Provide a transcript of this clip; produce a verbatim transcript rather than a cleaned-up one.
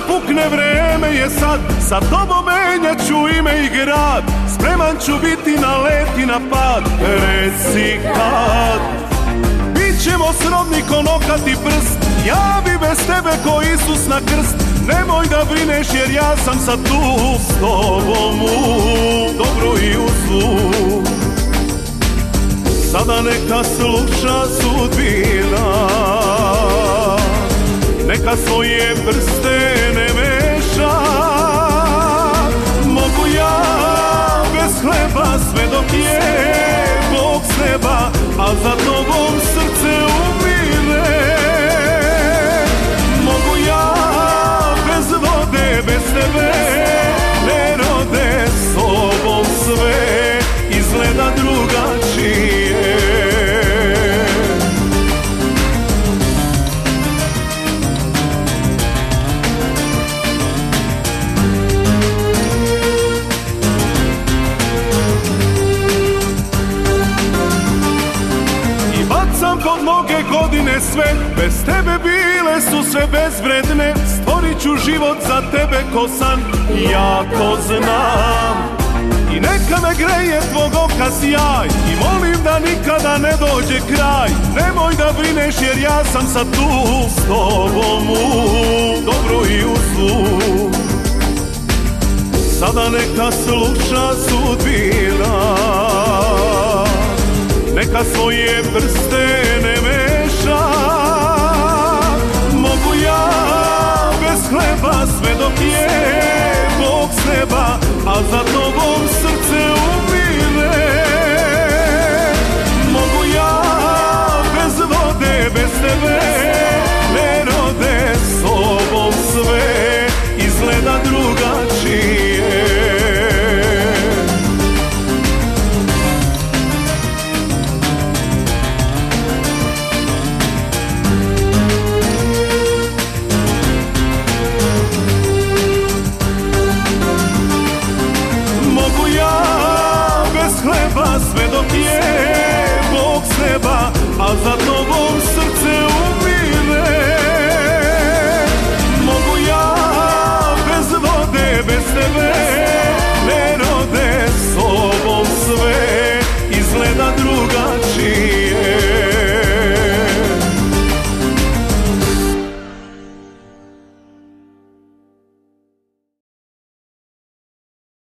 pukne vreme je sad, sa tobom menjat ću ime i grad, spreman ću biti na let i na pad, reci kad. Bićemo srodni ko nokat i prst, ja bi bez tebe ko Isus na krst, nemoj da brineš jer ja sam sad tu s tobom u dobru i u zlu. Sada neka sluša sudbina, neka svoje prste ne meša. Mogu ja bez hleba sve dok je Bog s neba, a za tobom srce umire. Mogu ja bez vode, bez tebe ne rode, s tobom sve izgleda drugačije. Pod mnoge godine sve, bez tebe bile su sve bezvredne. Stvorit ću život za tebe ko san, ja to znam. I neka me greje tvog oka sjaj, i molim da nikada ne dođe kraj. Nemoj da brineš jer ja sam sad tu s tobom u dobru i u zlu. Sada neka sluša sudbina, neka svoje prste